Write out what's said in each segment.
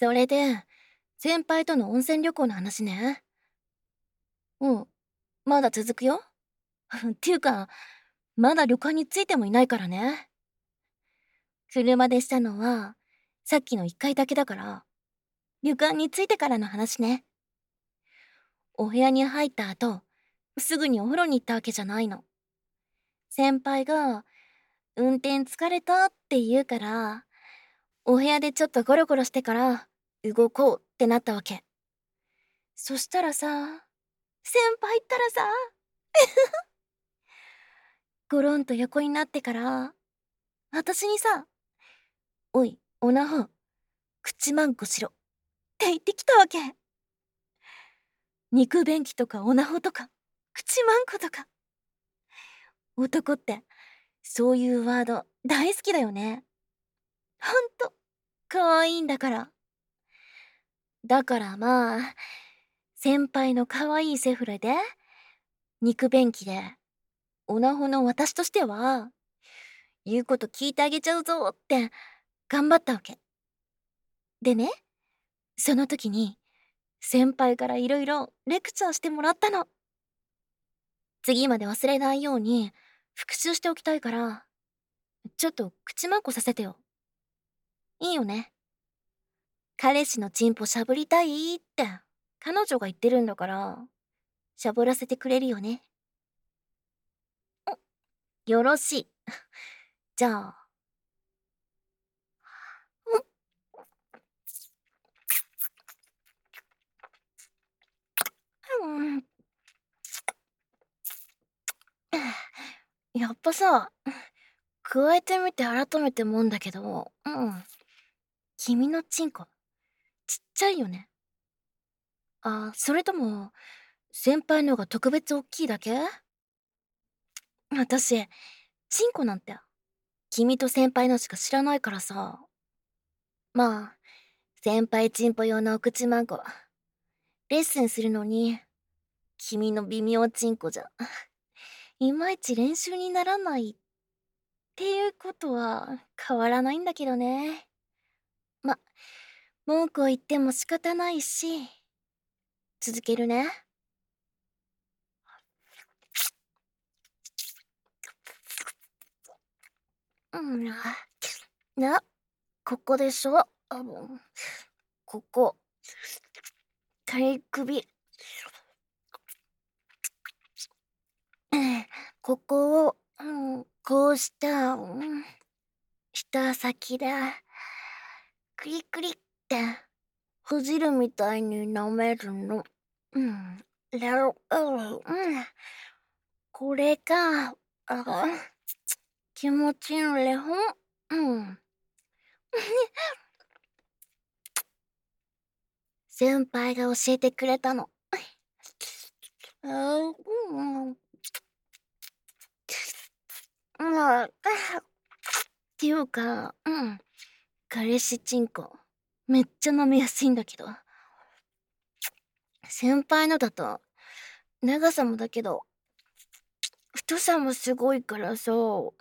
それで、先輩との温泉旅行の話ね。うん、まだ続くよ。っていうか、まだ旅館に着いてもいないからね。車でしたのは、さっきの一回だけだから、旅館に着いてからの話ね。お部屋に入った後、すぐにお風呂に行ったわけじゃないの。先輩が、運転疲れたって言うから、お部屋でちょっとゴロゴロしてから、動こうってなったわけ。そしたらさ、先輩ったらさ、ゴロンと横になってから、私にさ、おい、おなほ、口まんこしろって言ってきたわけ。肉便器とかおなほとか、口まんことか。男って、そういうワード大好きだよね。ほんと、かわいいんだから。だからまあ、先輩のかわいいセフレで、肉便器で、オナホの私としては、言うこと聞いてあげちゃうぞって頑張ったわけ。でね、その時に先輩からいろいろレクチャーしてもらったの。次まで忘れないように復習しておきたいから、ちょっと口まんこさせてよ。いいよね。彼氏のチンポしゃぶりたいって彼女が言ってるんだから、しゃぶらせてくれるよね。よろしい。じゃあ、うん、やっぱさ、加えてみて改めて思うんだけど、君のチンコ、ちっちゃいよね。あ、それとも、先輩のが特別大きいだけ？私、チンコなんて、君と先輩のしか知らないからさ。まあ、先輩チンポ用のお口まんこ、レッスンするのに、君の微妙チンコじゃ、いまいち練習にならないっていうことは変わらないんだけどね。ま、文句を言っても仕方ないし、続けるね。うん、な、ここでしょ。ここ、首、ここを、こうした、舌先で、クリクリって、ほじるみたいに舐めるの。これが、気持ちいいのレホン。うん。先輩が教えてくれたの。っていうか、彼氏チンコ、めっちゃ舐めやすいんだけど。先輩のだと、長さもだけど、太さもすごいからさ、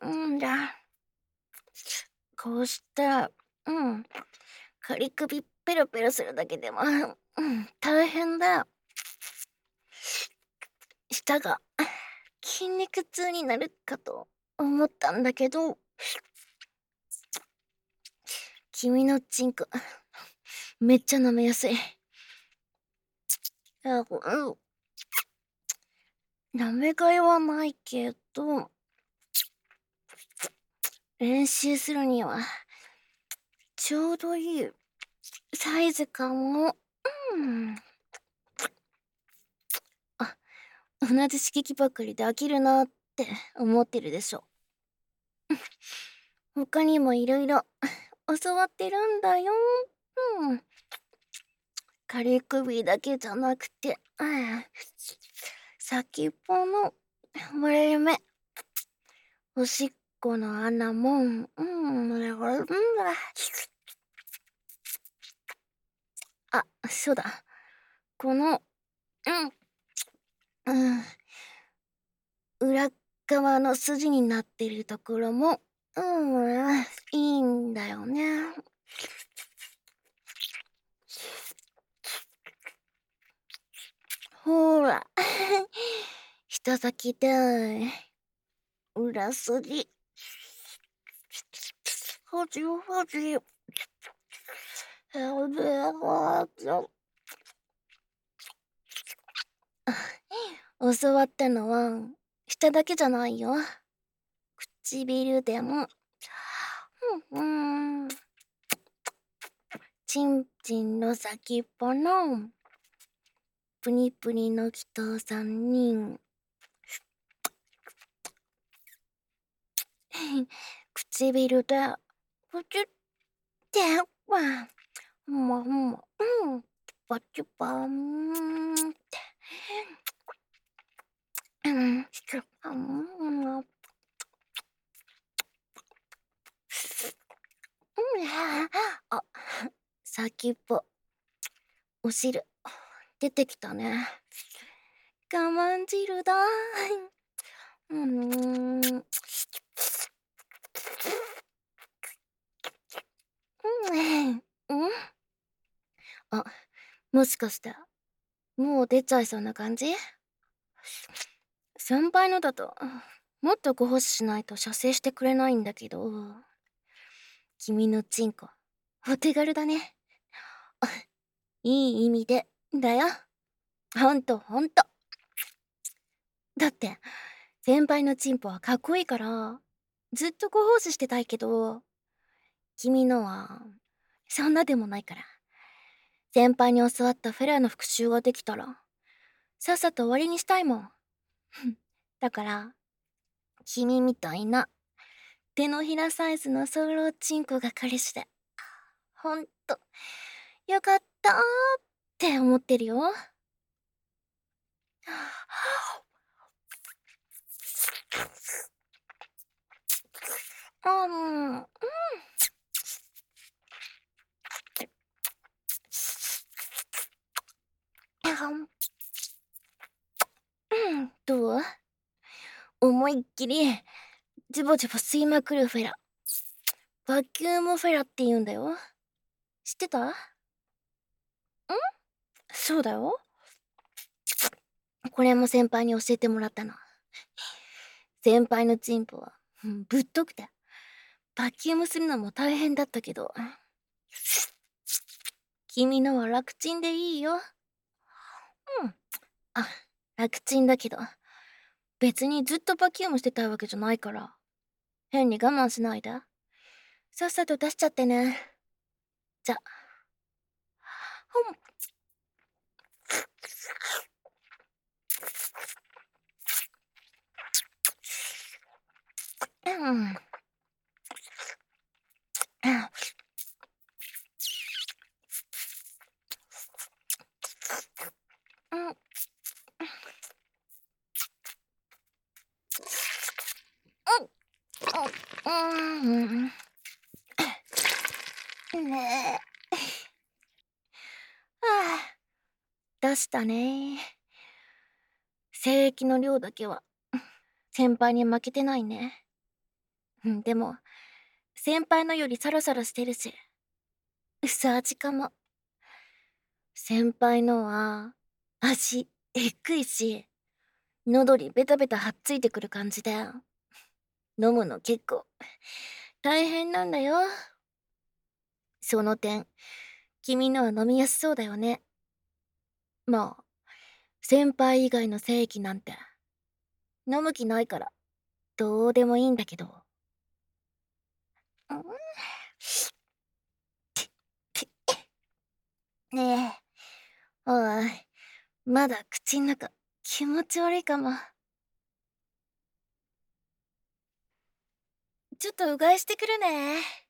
こうして、仮首ペロペロするだけでも、大変だよ。舌が筋肉痛になるかと思ったんだけど、君のチンコ、めっちゃ舐めやすい。舐めがいはないけど、練習するには、ちょうどいいサイズかも。あ、同じ刺激ばかりで飽きるなって思ってるでしょ。他にもいろいろ教わってるんだよ。仮首だけじゃなくて、先っぽの割れ目、おしっこの穴も、あ、そうだ。この、裏側の筋になってるところも、いいんだよね。 舌先で、裏筋、はじはじ、教わったのは、舌だけじゃないよ。唇でも、ちんちんの先っぽの、プニプニの人さんに、唇で、ぷちゅっては、パチュパンって、あ、先っぽ、お汁、出てきたね。我慢汁だ。あ、もしかして、もう出ちゃいそうな感じ？先輩のだと、もっとご奉仕しないと射精してくれないんだけど、君のチンコ、お手軽だね。いい意味で、だよ。ほんと。だって、先輩のチンポはかっこいいから、ずっとご奉仕してたいけど、君のは、そんなでもないから。先輩に教わったフェラーの復習ができたら、さっさと終わりにしたいもん。だから、君みたいな、手のひらサイズのソロチンコが彼氏で、ほんと、よかったーって思ってるよ。どう？思いっきり、ジボジボ吸いまくるフェラ。バキュームフェラって言うんだよ。知ってた？そうだよ。これも先輩に教えてもらったの。先輩のチンポは、ぶっとくて、バキュームするのも大変だったけど、君のは楽ちんでいいよ。あ、楽ちんだけど、別にずっとバキュームしてたいわけじゃないから、変に我慢しないで。さっさと出しちゃってね。じゃ、出したね。精液の量だけは、先輩に負けてないね。でも、先輩のよりサラサラしてるし、薄味かも。先輩のは、味、えっくいし、喉にベタベタはっついてくる感じで、飲むの結構、大変なんだよ。その点、君のは飲みやすそうだよね。まあ、先輩以外の精液なんて、飲む気ないから、どうでもいいんだけど。ねえ、おい、まだ口ん中気持ち悪いかも。ちょっとうがいしてくるね。